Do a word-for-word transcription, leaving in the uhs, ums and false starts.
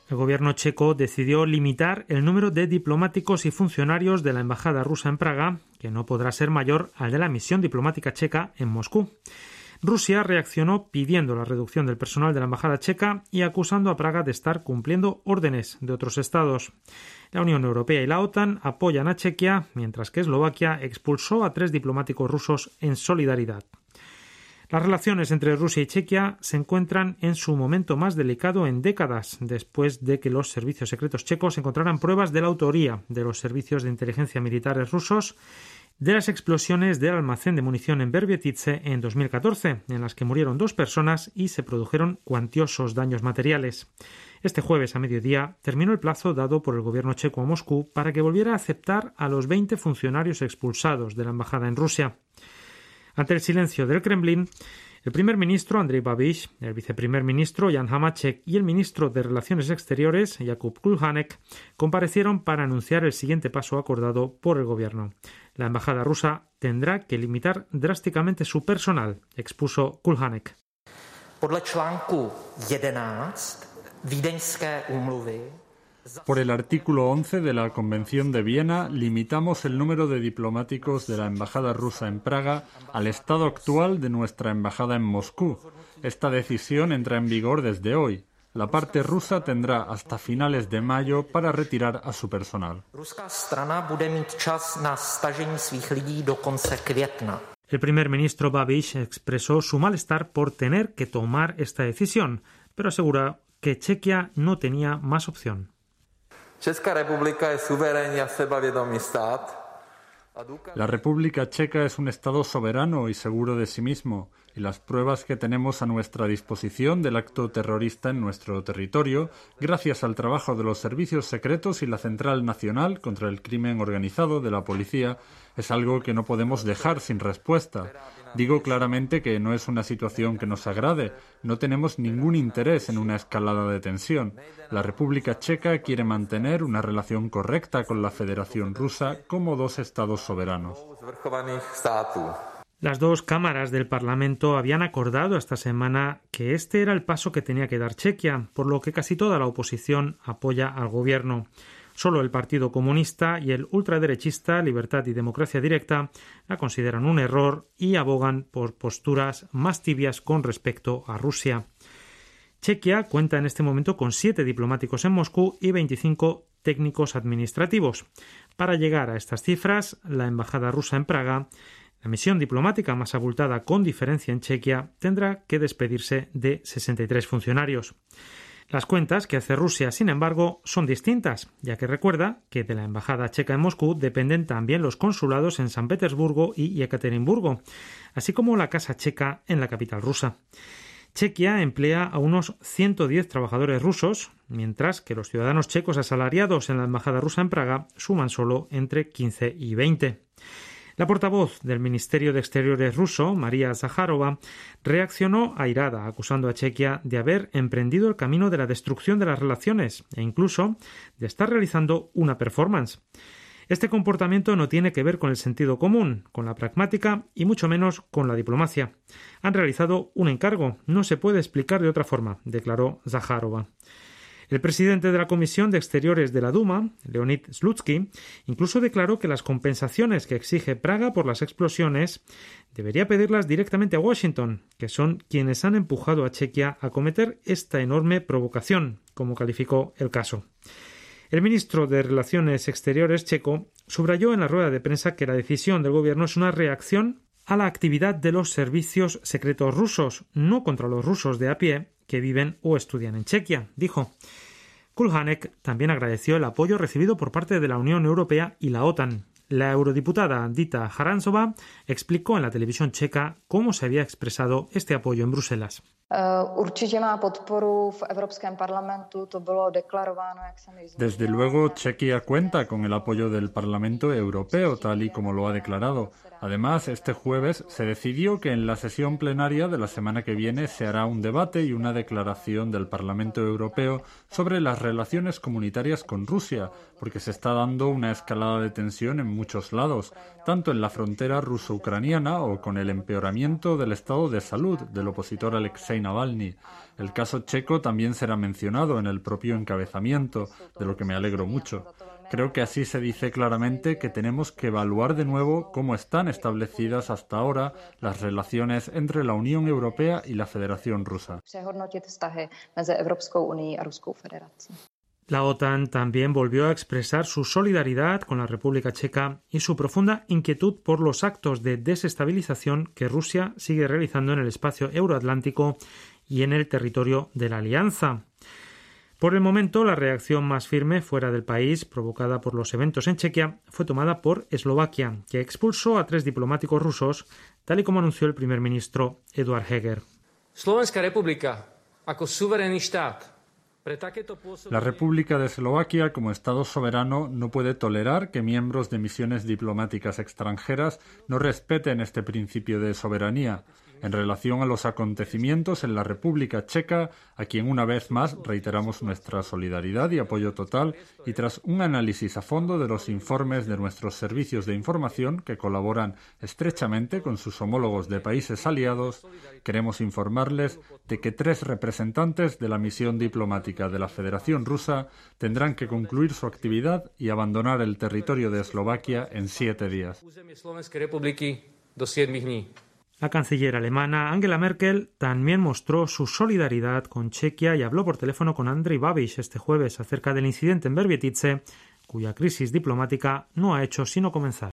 El gobierno checo decidió limitar el número de diplomáticos y funcionarios de la embajada rusa en Praga, que no podrá ser mayor al de la misión diplomática checa en Moscú. Rusia reaccionó pidiendo la reducción del personal de la embajada checa y acusando a Praga de estar cumpliendo órdenes de otros estados. La Unión Europea y la OTAN apoyan a Chequia, mientras que Eslovaquia expulsó a tres diplomáticos rusos en solidaridad. Las relaciones entre Rusia y Chequia se encuentran en su momento más delicado en décadas, después de que los servicios secretos checos encontraran pruebas de la autoría de los servicios de inteligencia militares rusos de las explosiones del almacén de munición en Berbietice en dos mil catorce, en las que murieron dos personas y se produjeron cuantiosos daños materiales. Este jueves a mediodía terminó el plazo dado por el gobierno checo a Moscú para que volviera a aceptar a los veinte funcionarios expulsados de la embajada en Rusia. Ante el silencio del Kremlin, el primer ministro Andrej Babiš, el viceprimer ministro Jan Hamáček y el ministro de Relaciones Exteriores Jakub Kulhanek comparecieron para anunciar el siguiente paso acordado por el gobierno. La embajada rusa tendrá que limitar drásticamente su personal, expuso Kulhanek. Podle článku jedenáct Vídeňské úmluvy. Por el artículo once de la Convención de Viena, limitamos el número de diplomáticos de la embajada rusa en Praga al estado actual de nuestra embajada en Moscú. Esta decisión entra en vigor desde hoy. La parte rusa tendrá hasta finales de mayo para retirar a su personal. Ruská strana bude mít čas na stažení svých lidí do konce května. El primer ministro Babiš expresó su malestar por tener que tomar esta decisión, pero asegura que Chequia no tenía más opción. Česká republika je suverénní a sebavědomý stát. La República Checa es un Estado soberano y seguro de sí mismo, y las pruebas que tenemos a nuestra disposición del acto terrorista en nuestro territorio, gracias al trabajo de los servicios secretos y la Central Nacional contra el Crimen Organizado de la Policía, es algo que no podemos dejar sin respuesta. Digo claramente que no es una situación que nos agrade. No tenemos ningún interés en una escalada de tensión. La República Checa quiere mantener una relación correcta con la Federación Rusa como dos estados soberanos. Las dos cámaras del Parlamento habían acordado esta semana que este era el paso que tenía que dar Chequia, por lo que casi toda la oposición apoya al gobierno. Solo el Partido Comunista y el ultraderechista Libertad y Democracia Directa la consideran un error y abogan por posturas más tibias con respecto a Rusia. Chequia cuenta en este momento con siete diplomáticos en Moscú y veinticinco técnicos administrativos. Para llegar a estas cifras, la embajada rusa en Praga, la misión diplomática más abultada con diferencia en Chequia, tendrá que despedirse de sesenta y tres funcionarios. Las cuentas que hace Rusia, sin embargo, son distintas, ya que recuerda que de la embajada checa en Moscú dependen también los consulados en San Petersburgo y Ekaterimburgo, así como la Casa Checa en la capital rusa. Chequia emplea a unos ciento diez trabajadores rusos, mientras que los ciudadanos checos asalariados en la embajada rusa en Praga suman solo entre quince y veinte. La portavoz del Ministerio de Exteriores ruso, María Zakharova, reaccionó airada, acusando a Chequia de haber emprendido el camino de la destrucción de las relaciones e incluso de estar realizando una performance. Este comportamiento no tiene que ver con el sentido común, con la pragmática y mucho menos con la diplomacia. Han realizado un encargo, no se puede explicar de otra forma, declaró Zakharova. El presidente de la Comisión de Exteriores de la Duma, Leonid Slutsky, incluso declaró que las compensaciones que exige Praga por las explosiones debería pedirlas directamente a Washington, que son quienes han empujado a Chequia a cometer esta enorme provocación, como calificó el caso. El ministro de Relaciones Exteriores checo subrayó en la rueda de prensa que la decisión del gobierno es una reacción a la actividad de los servicios secretos rusos, no contra los rusos de a pie que viven o estudian en Chequia, dijo. Kulhanek también agradeció el apoyo recibido por parte de la Unión Europea y la OTAN. La eurodiputada Dita Charanzová explicó en la televisión checa cómo se había expresado este apoyo en Bruselas. Desde luego, Chequia cuenta con el apoyo del Parlamento Europeo, tal y como lo ha declarado. Además, este jueves se decidió que en la sesión plenaria de la semana que viene se hará un debate y una declaración del Parlamento Europeo sobre las relaciones comunitarias con Rusia, porque se está dando una escalada de tensión en muchos lados, tanto en la frontera ruso-ucraniana o con el empeoramiento del estado de salud del opositor Alexei Navalny. El caso checo también será mencionado en el propio encabezamiento, de lo que me alegro mucho. Creo que así se dice claramente que tenemos que evaluar de nuevo cómo están establecidas hasta ahora las relaciones entre la Unión Europea y la Federación Rusa. La OTAN también volvió a expresar su solidaridad con la República Checa y su profunda inquietud por los actos de desestabilización que Rusia sigue realizando en el espacio euroatlántico y en el territorio de la Alianza. Por el momento, la reacción más firme fuera del país, provocada por los eventos en Chequia, fue tomada por Eslovaquia, que expulsó a tres diplomáticos rusos, tal y como anunció el primer ministro Eduard Heger. Slovenská republika, ako suverénny štát, La República de Eslovaquia, como Estado soberano, no puede tolerar que miembros de misiones diplomáticas extranjeras no respeten este principio de soberanía. En relación a los acontecimientos en la República Checa, a quien una vez más reiteramos nuestra solidaridad y apoyo total, y tras un análisis a fondo de los informes de nuestros servicios de información que colaboran estrechamente con sus homólogos de países aliados, queremos informarles de que tres representantes de la misión diplomática de la Federación Rusa tendrán que concluir su actividad y abandonar el territorio de Eslovaquia en siete días. La canciller alemana Angela Merkel también mostró su solidaridad con Chequia y habló por teléfono con Andrej Babiš este jueves acerca del incidente en Verbietice, cuya crisis diplomática no ha hecho sino comenzar.